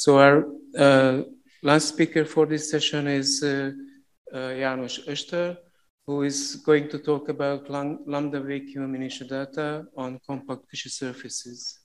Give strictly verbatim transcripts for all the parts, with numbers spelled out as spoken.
So our uh, last speaker for this session is uh, uh, János Öster, who is going to talk about lambda vacuum initial data on compact tissue surfaces.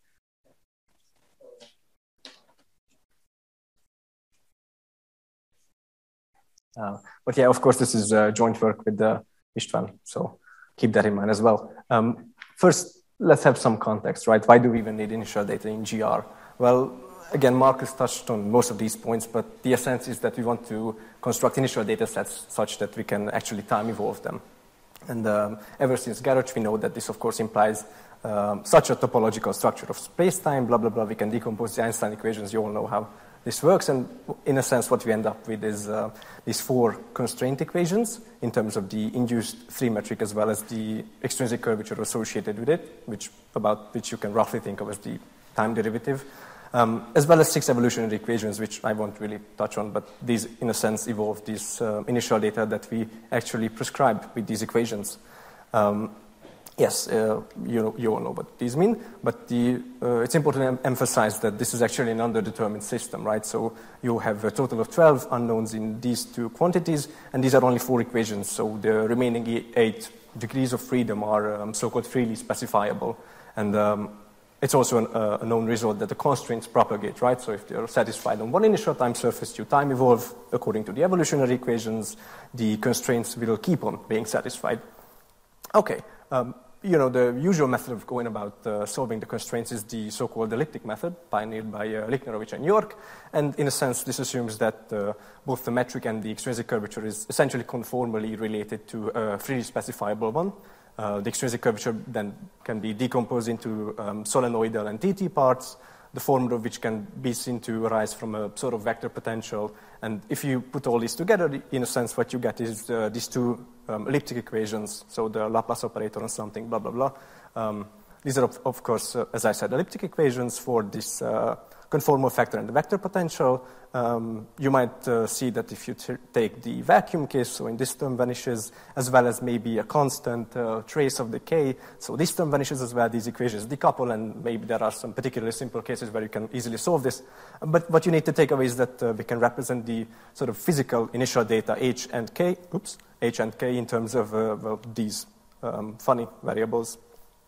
Uh, but yeah, of course, this is uh, joint work with uh, István, so keep that in mind as well. Um, first, let's have some context, right? Why do we even need initial data in G R? Well, again, Marcus touched on most of these points, but the essence is that we want to construct initial data sets such that we can actually time evolve them. And um, ever since Garroch, we know that this, of course, implies um, such a topological structure of space-time, blah, blah, blah. We can decompose the Einstein equations. You all know how this works. And in a sense, what we end up with is uh, these four constraint equations in terms of the induced three metric as well as the extrinsic curvature associated with it, which about which you can roughly think of as the time derivative, um, as well as six evolutionary equations, which I won't really touch on, but these, in a sense, evolve these uh, initial data that we actually prescribe with these equations. Um, yes, uh, you, you all know what these mean, but the, uh, it's important to em emphasize that this is actually an underdetermined system, right? So you have a total of twelve unknowns in these two quantities, and these are only four equations, so the remaining eight degrees of freedom are um, so-called freely specifiable. And um, it's also an, uh, a known result that the constraints propagate, right? So if they're satisfied on one initial time surface, you time evolve according to the evolutionary equations, the constraints will keep on being satisfied. Okay, um, you know, the usual method of going about uh, solving the constraints is the so-called elliptic method, pioneered by uh, Lichnerovich and York. And in a sense, this assumes that uh, both the metric and the extrinsic curvature is essentially conformally related to a freely specifiable one. Uh, the extrinsic curvature then can be decomposed into um, solenoidal and T T parts, the former of which can be seen to arise from a sort of vector potential. And if you put all these together, in a sense, what you get is uh, these two um, elliptic equations, so the Laplace operator on something, blah, blah, blah. Um, these are, of, of course, uh, as I said, elliptic equations for this uh, conformal factor and the vector potential. Um, you might uh, see that if you take the vacuum case, so in this term vanishes, as well as maybe a constant uh, trace of decay, so this term vanishes as well, these equations decouple, and maybe there are some particularly simple cases where you can easily solve this. But what you need to take away is that uh, we can represent the sort of physical initial data H and K, oops, H and K in terms of uh, well, these um, funny variables.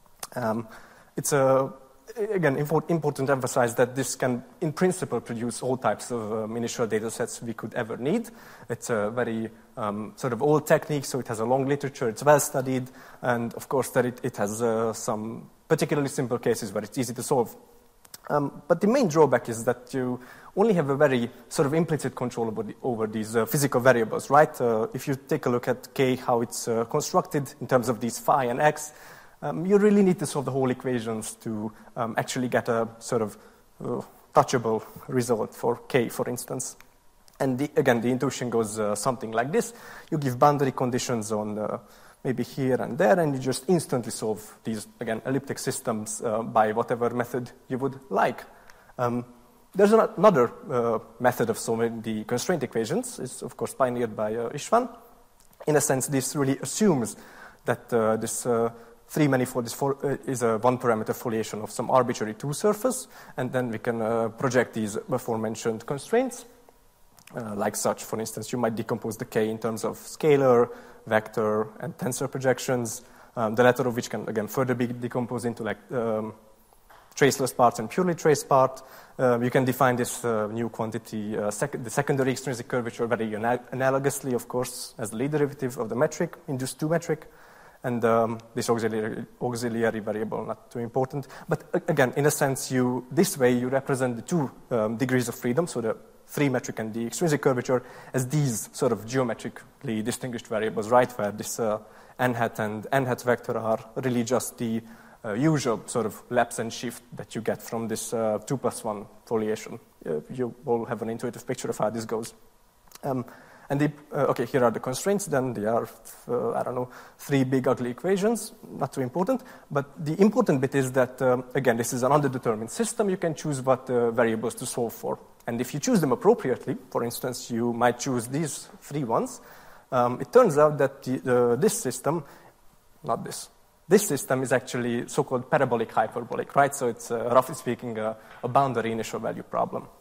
Um, it's a Again, important to emphasize that this can, in principle, produce all types of um, initial data sets we could ever need. It's a very um, sort of old technique, so it has a long literature, it's well studied, and of course that it, it has uh, some particularly simple cases where it's easy to solve. Um, but the main drawback is that you only have a very sort of implicit control over, the, over these uh, physical variables, right? Uh, if you take a look at K, how it's uh, constructed in terms of these phi and x, Um, you really need to solve the whole equations to um, actually get a sort of uh, touchable result for K, for instance. And the, again, the intuition goes uh, something like this. You give boundary conditions on uh, maybe here and there, and you just instantly solve these, again, elliptic systems uh, by whatever method you would like. Um, there's an, another uh, method of solving the constraint equations. It's, of course, pioneered by uh, István. In a sense, this really assumes that uh, this uh, three manifold is, for, uh, is a one-parameter foliation of some arbitrary two surface, and then we can uh, project these before-mentioned constraints. Uh, like such, for instance, you might decompose the K in terms of scalar, vector, and tensor projections, um, the latter of which can, again, further be decomposed into like um, traceless parts and purely traced part. Uh, you can define this uh, new quantity, uh, sec the secondary extrinsic curvature, very ana analogously, of course, as the lead derivative of the metric, induced two metric. And um, this auxiliary, auxiliary variable, not too important. But uh, again, in a sense, you this way you represent the two um, degrees of freedom, so the three metric and the extrinsic curvature, as these sort of geometrically distinguished variables, right, where this uh, n hat and n hat vector are really just the uh, usual sort of lapse and shift that you get from this uh, two plus one foliation. Uh, you all have an intuitive picture of how this goes. Um, And the, uh, okay, here are the constraints. Then there are, uh, I don't know, three big ugly equations. Not too important. But the important bit is that, um, again, this is an underdetermined system. You can choose what uh, variables to solve for. And if you choose them appropriately, for instance, you might choose these three ones. Um, it turns out that the, uh, this system, not this, this system is actually so-called parabolic hyperbolic, right? So it's, uh, roughly speaking, uh, a boundary initial value problem.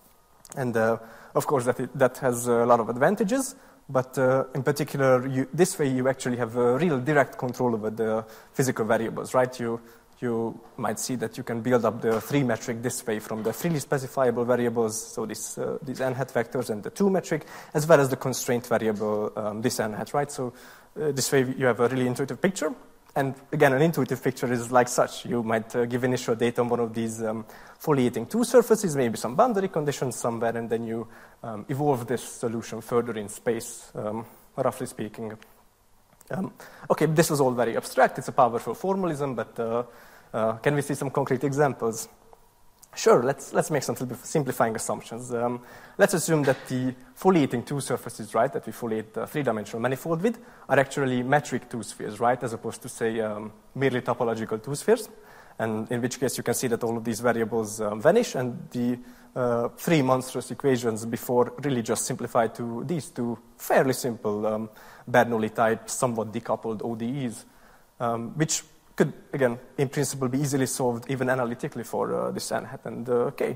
And uh, of course, that, it, that has a lot of advantages. But uh, in particular, you, this way you actually have a real direct control over the physical variables, right? You, you might see that you can build up the three metric this way from the freely specifiable variables, so this, uh, these n hat vectors, and the two metric, as well as the constraint variable, um, this n hat, right? So uh, this way you have a really intuitive picture. And again, an intuitive picture is like such. You might uh, give initial data on one of these um, foliating two surfaces, maybe some boundary conditions somewhere, and then you um, evolve this solution further in space, um, roughly speaking. Um, okay, this was all very abstract. It's a powerful formalism, but uh, uh, can we see some concrete examples? Sure, let's, let's make some simplifying assumptions. Um, let's assume that the foliating two surfaces, right, that we foliate the three-dimensional manifold with, are actually metric two spheres, right, as opposed to, say, um, merely topological two spheres, and in which case you can see that all of these variables um, vanish, and the uh, three monstrous equations before really just simplify to these two fairly simple um, Bernoulli type, somewhat decoupled O D Es, um, which could, again, in principle, be easily solved even analytically for uh, this n hat and uh, k.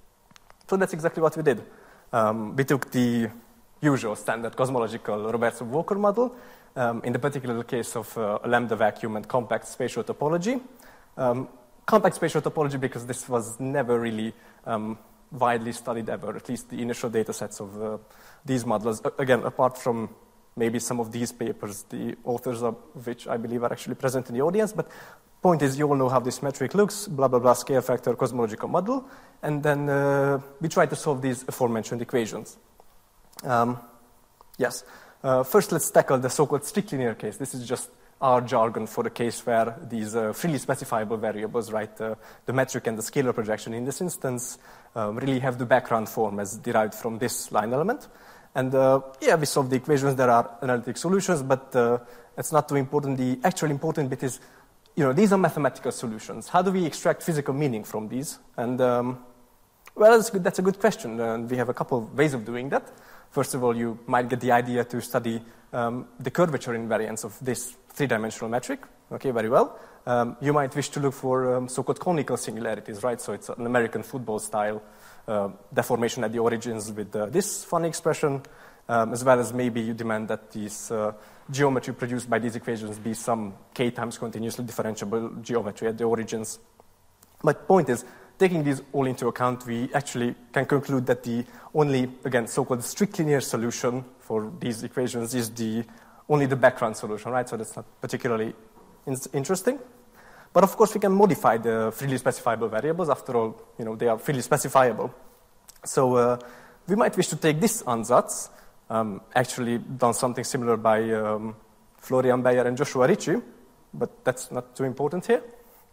So that's exactly what we did. Um, we took the usual standard cosmological Robertson-Walker model, um, in the particular case of uh, a lambda vacuum and compact spatial topology. Um, compact spatial topology because this was never really um, widely studied ever, at least the initial data sets of uh, these models. Uh, again, apart from maybe some of these papers, the authors of which I believe are actually present in the audience. But point is, you all know how this metric looks, blah, blah, blah, scale factor, cosmological model. And then uh, we try to solve these aforementioned equations. Um, yes. Uh, first, let's tackle the so-called strict linear case. This is just our jargon for the case where these uh, freely specifiable variables, right, uh, the metric and the scalar projection in this instance, um, really have the background form as derived from this line element. And uh, yeah, we solve the equations. There are analytic solutions, but uh, it's not too important. The actual important bit is, you know, these are mathematical solutions. How do we extract physical meaning from these? And um, well, that's, good. that's a good question. And we have a couple of ways of doing that. First of all, you might get the idea to study um, the curvature invariance of this three-dimensional metric. Okay, very well. Um, you might wish to look for um, so-called conical singularities, right? So it's an American football style uh, deformation at the origins with uh, this funny expression, um, as well as maybe you demand that this uh, geometry produced by these equations be some k times continuously differentiable geometry at the origins. My point is, taking these all into account, we actually can conclude that the only, again, so-called strict linear solution for these equations is the only the background solution, right? So that's not particularly in- interesting. But of course, we can modify the freely specifiable variables. After all, you know, they are freely specifiable. So uh, we might wish to take this ansatz, um, actually done something similar by um, Florian Beyer and Joshua Ritchie, but that's not too important here.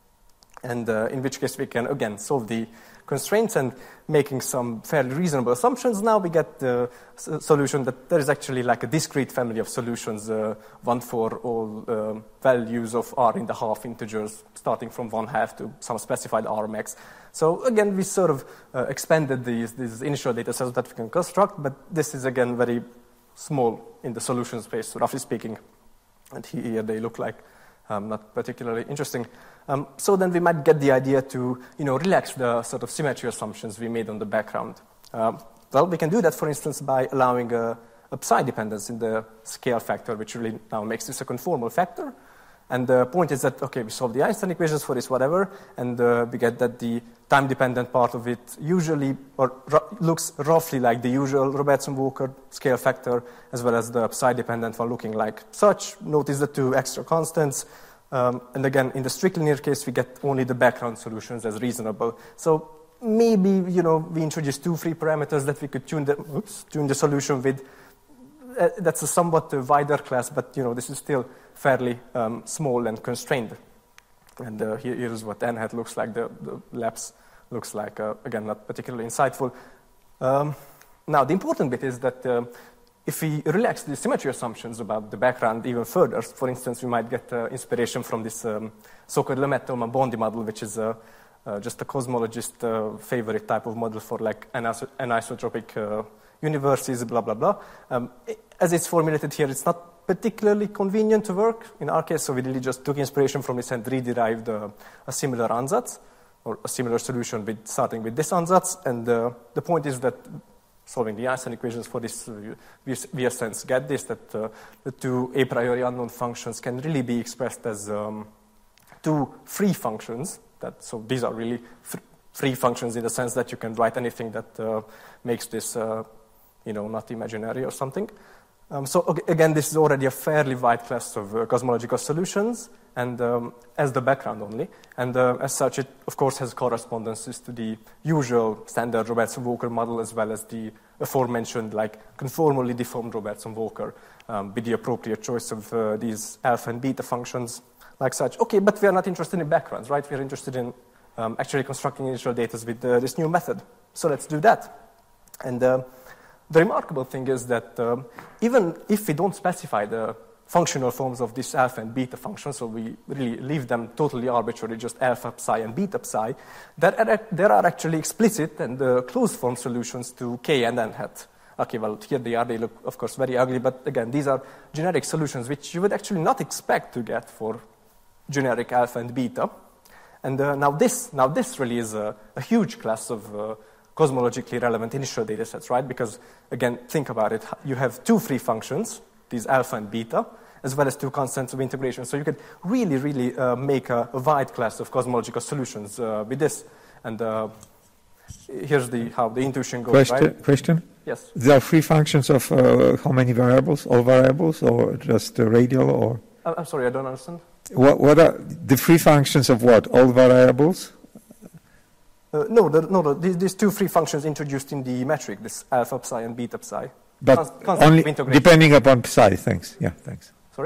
And uh, in which case we can, again, solve the constraints and making some fairly reasonable assumptions. Now we get the s- solution that there is actually like a discrete family of solutions, uh, one for all uh, values of r in the half integers, starting from one half to some specified r max. So again, we sort of uh, expanded these, these initial data sets that we can construct, but this is again very small in the solution space, roughly speaking. And here they look like Um, not particularly interesting. Um, so then we might get the idea to, you know, relax the sort of symmetry assumptions we made on the background. Um, well, we can do that, for instance, by allowing a, a psi dependence in the scale factor, which really now makes this a conformal factor. And the point is that, okay, we solve the Einstein equations for this, whatever, and uh, we get that the time-dependent part of it usually or r- looks roughly like the usual Robertson-Walker scale factor, as well as the psi-dependent one looking like such. Notice the two extra constants. Um, and again, in the strict linear case, we get only the background solutions as reasonable. So maybe, you know, we introduce two free parameters that we could tune the, oops, tune the solution with. Uh, that's a somewhat uh, wider class, but, you know, this is still fairly um, small and constrained. And uh, here, here's what n hat looks like. The, the lapse looks like, uh, again, not particularly insightful. Um, now, the important bit is that uh, if we relax the symmetry assumptions about the background even further, for instance, we might get uh, inspiration from this um, so-called Lemaitre-Thoma-Bondi model, which is uh, uh, just a cosmologist uh, favorite type of model for like anis- anisotropic uh, universes, blah, blah, blah. Um, as it's formulated here, it's not particularly convenient to work in our case, so we really just took inspiration from this and re-derived uh, a similar ansatz, or a similar solution with starting with this ansatz. And uh, the point is that solving the Einstein equations for this, uh, we, we in a sense get this, that uh, the two a priori unknown functions can really be expressed as um, two free functions. That, so these are really fr free functions in the sense that you can write anything that uh, makes this, uh, you know, not imaginary or something. Um, so okay, again, this is already a fairly wide class of uh, cosmological solutions, and um, as the background only. And uh, as such, it of course has correspondences to the usual standard Robertson-Walker model, as well as the aforementioned, like, conformally deformed Robertson-Walker, um, with the appropriate choice of uh, these alpha and beta functions, like such. Okay, but we are not interested in backgrounds, right? We are interested in um, actually constructing initial data with uh, this new method. So let's do that. And uh, the remarkable thing is that um, even if we don't specify the functional forms of this alpha and beta functions, so we really leave them totally arbitrary, just alpha psi and beta psi, there are, there are actually explicit and uh, closed form solutions to k and n hat. Okay, well, here they are. They look, of course, very ugly, but again, these are generic solutions which you would actually not expect to get for generic alpha and beta. And uh, now this now this really is a, a huge class of uh, cosmologically relevant initial data sets, right? Because, again, think about it. You have two free functions, these alpha and beta, as well as two constants of integration. So you could really, really uh, make a, a wide class of cosmological solutions uh, with this. And uh, here's the how the intuition goes, question, right? Question? Yes. There are free functions of uh, how many variables? All variables, or just uh, radial, or? I'm sorry, I don't understand. What, what are the free functions of what? All variables? Uh, no, the, no the, these, these two free functions introduced in the metric, this alpha psi and beta psi. But Const only depending upon psi, thanks. Yeah, thanks. Sorry?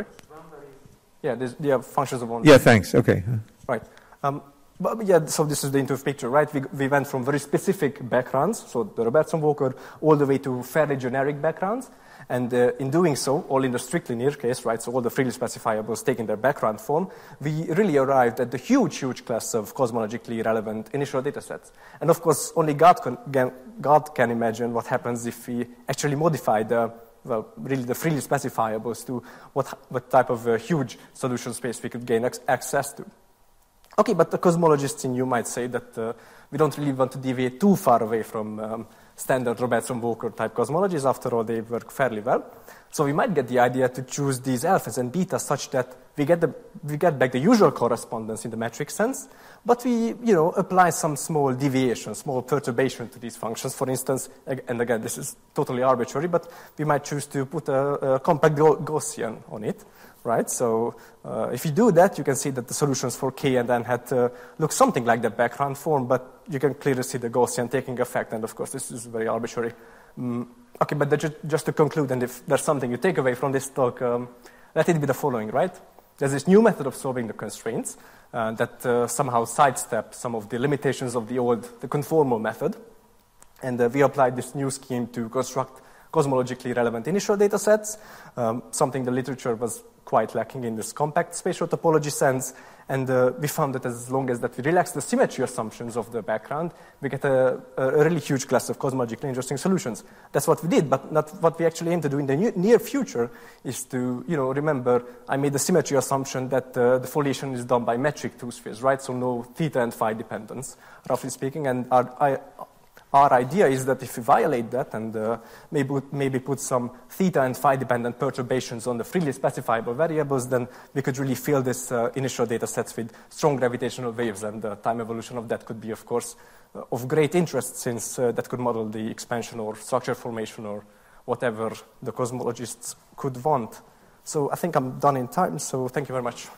Yeah, they have functions of one. Yeah, thanks, okay. Right. Um, but yeah, so this is the intuitive picture, right? We, we went from very specific backgrounds, so the Robertson-Walker, all the way to fairly generic backgrounds. And uh, in doing so, all in the strict linear case, right, so all the freely specifiables taking their background form, we really arrived at the huge, huge class of cosmologically relevant initial data sets. And of course, only God can, God can imagine what happens if we actually modify the, well, really the freely specifiables to what, what type of uh, huge solution space we could gain ac access to. Okay, but the cosmologists in you might say that uh, we don't really want to deviate too far away from um, standard Robertson-Walker type cosmologies. After all, they work fairly well. So we might get the idea to choose these alphas and betas such that we get, the, we get back the usual correspondence in the metric sense, but we, you know, apply some small deviation, small perturbation to these functions. For instance, and again, this is totally arbitrary, but we might choose to put a, a compact Gaussian on it, right? So uh, if you do that, you can see that the solutions for k and n hat uh, look something like the background form, but you can clearly see the Gaussian taking effect, and of course, this is very arbitrary. Mm, okay, but just, just to conclude, and if there's something you take away from this talk, um, let it be the following, right? There's this new method of solving the constraints uh, that uh, somehow sidesteps some of the limitations of the old, the conformal method. And uh, we applied this new scheme to construct cosmologically relevant initial data sets, um, something the literature was quite lacking in this compact spatial topology sense. And uh, we found that as long as that we relax the symmetry assumptions of the background, we get a, a really huge class of cosmologically interesting solutions. That's what we did, but not what we actually aim to do in the near future is to, you know, remember I made the symmetry assumption that uh, the foliation is done by metric two spheres, right? So no theta and phi dependence, roughly speaking. And our, I, Our idea is that if we violate that and uh, maybe, maybe put some theta and phi dependent perturbations on the freely specifiable variables, then we could really fill this uh, initial data sets with strong gravitational waves, and the time evolution of that could be, of course, uh, of great interest, since uh, that could model the expansion or structure formation or whatever the cosmologists could want. So I think I'm done in time, so thank you very much.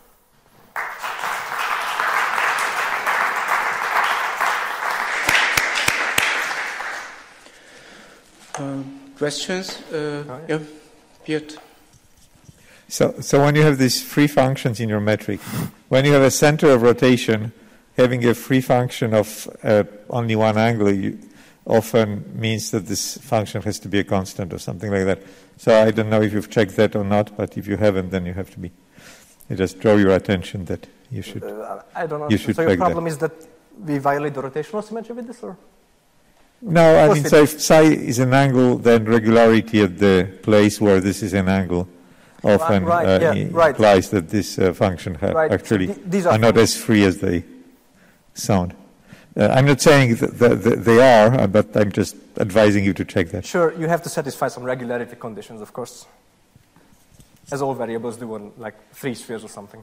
Uh, questions? Uh, oh, yeah. yeah, Piotr. So, so when you have these free functions in your metric, when you have a center of rotation, having a free function of uh, only one angle you, often means that this function has to be a constant or something like that. So I don't know if you've checked that or not, but if you haven't, then you have to be. I just draw your attention that you should. Uh, I don't know. You should so your problem that. is that we violate the rotational symmetry with this, or? No, I mean, so if psi is an angle, then regularity at the place where this is an angle often right, uh, yeah, right. implies that this uh, function ha right. actually so th these are, are not as free as they sound. Uh, I'm not saying that, that, that they are, but I'm just advising you to check that. Sure, you have to satisfy some regularity conditions, of course, as all variables do on like three spheres or something.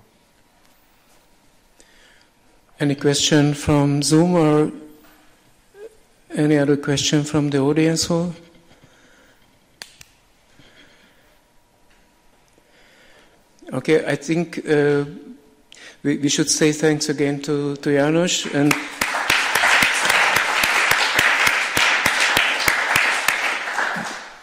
Any question from Zoom or any other question from the audience hall? Okay, I think uh, we, we should say thanks again to, to János, and